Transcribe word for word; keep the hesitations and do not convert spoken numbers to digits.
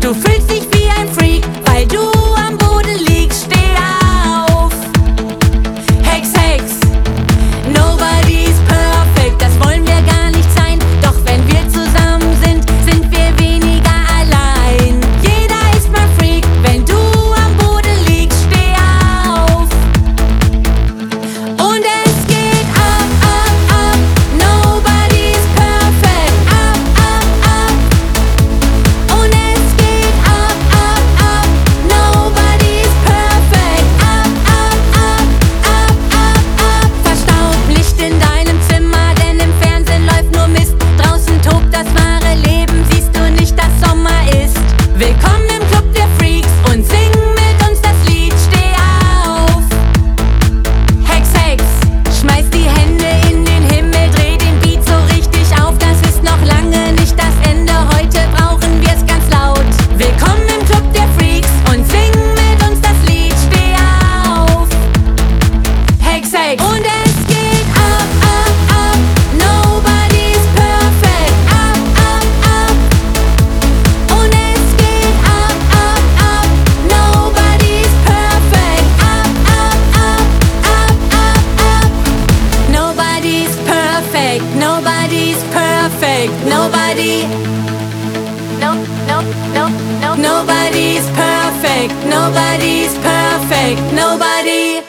Du fühlst dich wie ein Freak, weil du am Boden liegst. Steh auf. Hex, Hex. Nobody's perfect, das wollen wir gar nicht sein. Doch wenn wir zusammen sind, sind wir weniger allein. Jeder ist mal Freak, wenn du am Boden liegst. Steh auf. Und es geht ab, ab, ab. Nobody's perfect. Ab, ab, ab. Und es geht ab, ab, ab. Nobody's perfect. Ab, ab, ab. Ab, ab, ab. Verstaubt Licht in deinem Zimmer, denn im Fernsehen läuft nur Mist. Draußen tobt das wahre Leben, siehst du nicht, dass Sommer ist. Willkommen im Club der Freaks und sing mit uns das Lied. Steh auf. Hex, Hex. Schmeiß die Hände in den Himmel, dreh den Beat so richtig auf. Das ist noch lange nicht das Ende, heute brauchen wir's ganz laut. Willkommen im Club der Freaks und sing mit uns das Lied. Steh auf. Hex, Hex. Und es geht ab, ab, ab. Nobody's perfect. Ab, ab, ab. Und es geht ab, ab, ab. Nobody's perfect. Ab, ab, ab. Ab, ab, ab. Nobody's perfect. Nobody's perfect. Nobody. No, no, no, no. Nobody's perfect. Nobody's perfect. Nobody.